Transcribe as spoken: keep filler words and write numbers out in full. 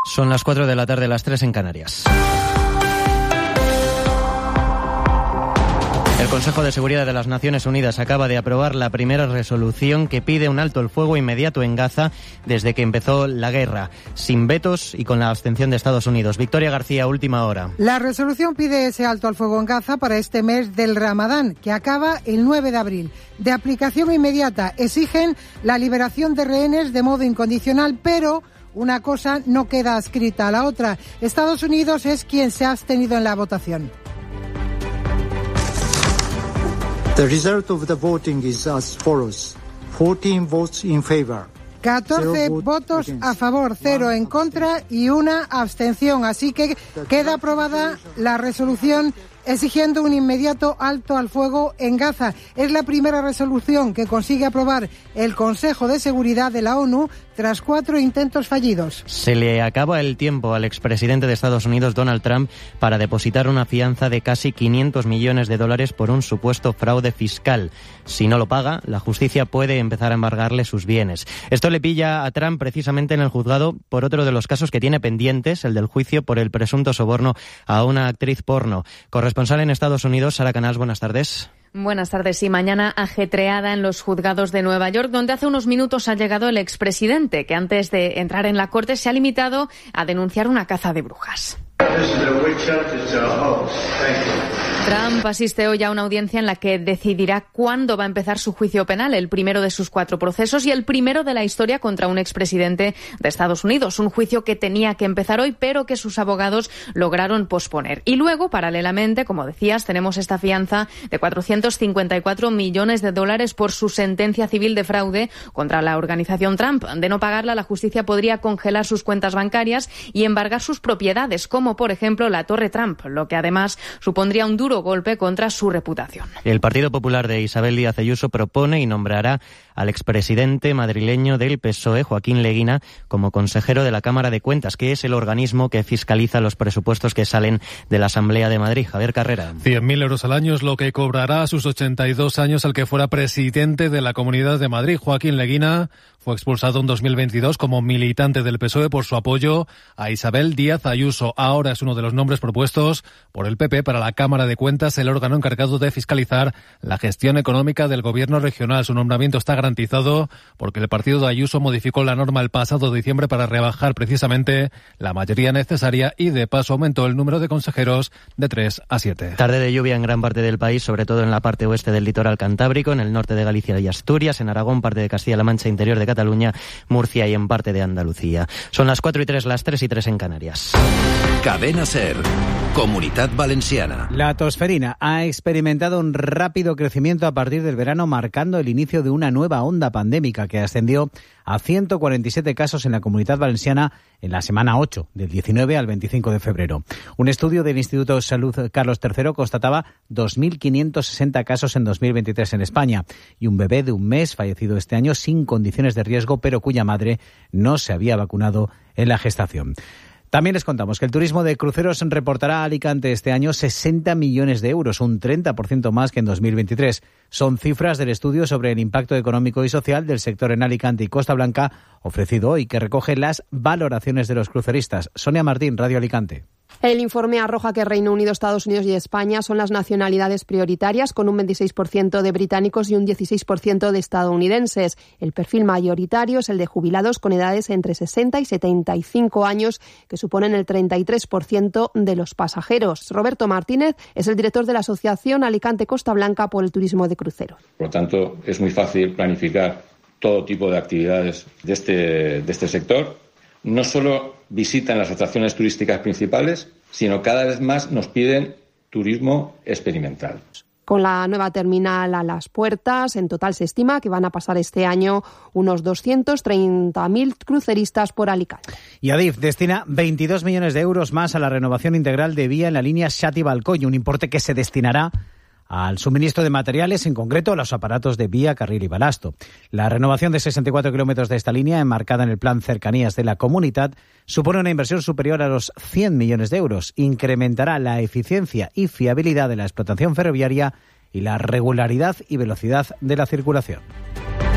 Son las cuatro de la tarde, las tres en Canarias. El Consejo de Seguridad de las Naciones Unidas acaba de aprobar la primera resolución que pide un alto el fuego inmediato en Gaza desde que empezó la guerra, sin vetos y con la abstención de Estados Unidos. Victoria García, última hora. La resolución pide ese alto al fuego en Gaza para este mes del Ramadán, que acaba el nueve de abril. De aplicación inmediata, exigen la liberación de rehenes de modo incondicional, pero una cosa no queda adscrita a la otra. Estados Unidos es quien se ha abstenido en la votación. The result of the voting is as follows. fourteen votes in favor. catorce votos a favor, cero en contra y una abstención. Así que queda aprobada la resolución exigiendo un inmediato alto al fuego en Gaza. Es la primera resolución que consigue aprobar el Consejo de Seguridad de la ONU tras cuatro intentos fallidos. Se le acaba el tiempo al expresidente de Estados Unidos, Donald Trump, para depositar una fianza de casi quinientos millones de dólares por un supuesto fraude fiscal. Si no lo paga, la justicia puede empezar a embargarle sus bienes. Esto le pilla a Trump precisamente en el juzgado por otro de los casos que tiene pendientes, el del juicio por el presunto soborno a una actriz porno. Corresponsal en Estados Unidos, Sara Canals, buenas tardes. Buenas tardes. Y mañana ajetreada en los juzgados de Nueva York, donde hace unos minutos ha llegado el expresidente, que antes de entrar en la corte se ha limitado a denunciar una caza de brujas. Trump asiste hoy a una audiencia en la que decidirá cuándo va a empezar su juicio penal, el primero de sus cuatro procesos y el primero de la historia contra un expresidente de Estados Unidos. Un juicio que tenía que empezar hoy, pero que sus abogados lograron posponer. Y luego, paralelamente, como decías, tenemos esta fianza de cuatrocientos cincuenta y cuatro millones de dólares por su sentencia civil de fraude contra la organización Trump. De no pagarla, la justicia podría congelar sus cuentas bancarias y embargar sus propiedades, como por ejemplo la Torre Trump, lo que además supondría un duro golpe contra su reputación. El Partido Popular de Isabel Díaz Ayuso propone y nombrará al expresidente madrileño del P S O E, Joaquín Leguina, como consejero de la Cámara de Cuentas, que es el organismo que fiscaliza los presupuestos que salen de la Asamblea de Madrid. Javier Carrera. cien mil euros al año es lo que cobrará a sus ochenta y dos años el que fuera presidente de la Comunidad de Madrid. Joaquín Leguina fue expulsado en dos mil veintidós como militante del P S O E por su apoyo a Isabel Díaz Ayuso. Ahora es uno de los nombres propuestos por el P P para la Cámara de Cuentas, el órgano encargado de fiscalizar la gestión económica del gobierno regional. Su nombramiento está garantizado porque el partido de Ayuso modificó la norma el pasado diciembre para rebajar precisamente la mayoría necesaria y de paso aumentó el número de consejeros de tres a siete. Tarde de lluvia en gran parte del país, sobre todo en la parte oeste del litoral cantábrico, en el norte de Galicia y Asturias, en Aragón, parte de Castilla-La Mancha, interior de Cataluña, Murcia y en parte de Andalucía. Son las cuatro y tres, las tres y tres en Canarias. Cadena SER, Comunitat Valenciana. La tosferina ha experimentado un rápido crecimiento a partir del verano, marcando el inicio de una nueva onda pandémica que ascendió a ciento cuarenta y siete casos en la Comunidad Valenciana en la semana ocho, del diecinueve al veinticinco de febrero. Un estudio del Instituto de Salud Carlos tercero constataba dos mil quinientos sesenta casos en dos mil veintitrés en España y un bebé de un mes fallecido este año sin condiciones de riesgo, pero cuya madre no se había vacunado en la gestación. También les contamos que el turismo de cruceros reportará a Alicante este año sesenta millones de euros, un treinta por ciento más que en dos mil veintitrés. Son cifras del estudio sobre el impacto económico y social del sector en Alicante y Costa Blanca, ofrecido hoy, que recoge las valoraciones de los cruceristas. Sonia Martín, Radio Alicante. El informe arroja que Reino Unido, Estados Unidos y España son las nacionalidades prioritarias, con un veintiséis por ciento de británicos y un dieciséis por ciento de estadounidenses. El perfil mayoritario es el de jubilados con edades entre sesenta y setenta y cinco años, que suponen el treinta y tres por ciento de los pasajeros. Roberto Martínez es el director de la Asociación Alicante Costa Blanca por el Turismo de Cruceros. Por lo tanto, es muy fácil planificar todo tipo de actividades de este, de este sector. No solo visitan las atracciones turísticas principales, sino cada vez más nos piden turismo experimental. Con la nueva terminal a las puertas, en total se estima que van a pasar este año unos doscientos treinta mil cruceristas por Alicante. Y Adif destina veintidós millones de euros más a la renovación integral de vía en la línea Xàtiva-Alcoi, un importe que se destinará al suministro de materiales, en concreto a los aparatos de vía, carril y balasto. La renovación de sesenta y cuatro kilómetros de esta línea, enmarcada en el plan Cercanías de la Comunidad, supone una inversión superior a los cien millones de euros. Incrementará la eficiencia y fiabilidad de la explotación ferroviaria y la regularidad y velocidad de la circulación.